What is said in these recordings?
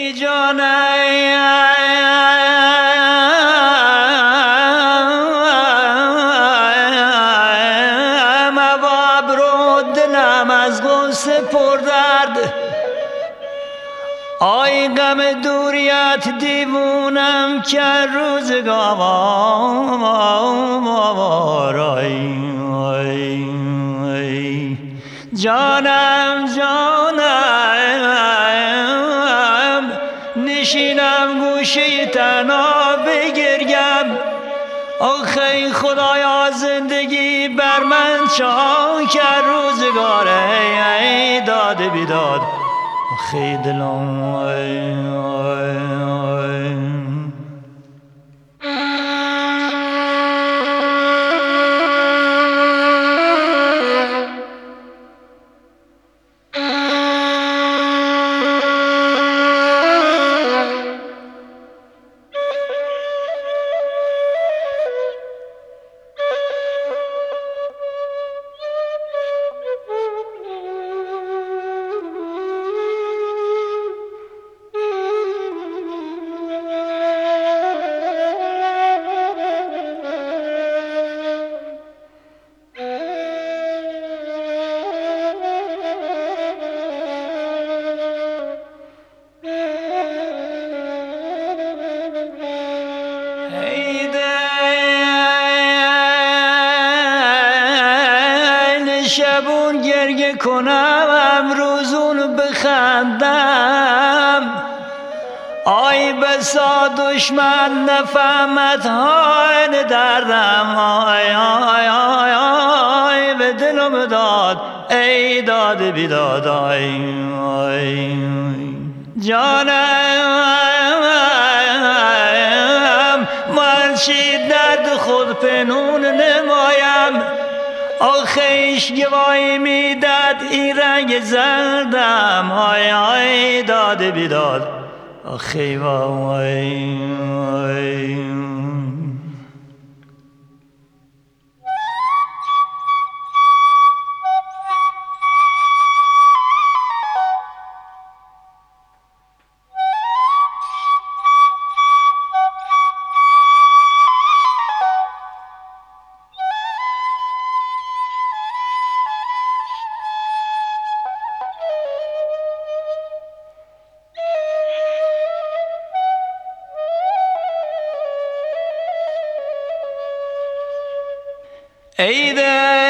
ای جانم ابرو دلم از غصه پر درد، آی غم دوریت دیوونم که روزگار. جانم جانم نشینم گوشه تنها بگریم، آخه خدایا زندگی بر من چاک کرد روزگار. ای داد بیداد آخه دلم شبون گریه کنم امروزون بخندم، آی بسا دشمن نفهمت های دردم. آی آی آی آی به دلم داد ای داد بیداد. آی آی جانم من چی درد خود پنون نمایم، آخیش گواهی میداد این رنگ زردم. آی آی داد بیداد آخی وای. ای دل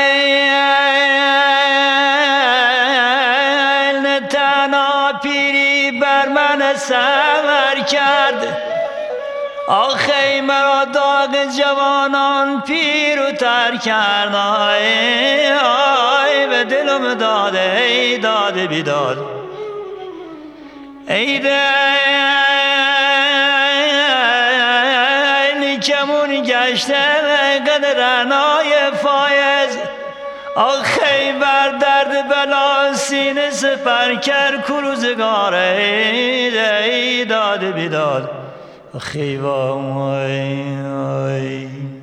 تنها پیری بر من سور کرد، آخی مرا داغ جوانان پیر و تر کرد. آی آی به دلم داد ای داد بیداد. ای دل کمون گشته قدرنای فایز، آخی بر درد بلا سینه سپر کرد کروزگار. ای داد بیداد آخی وای.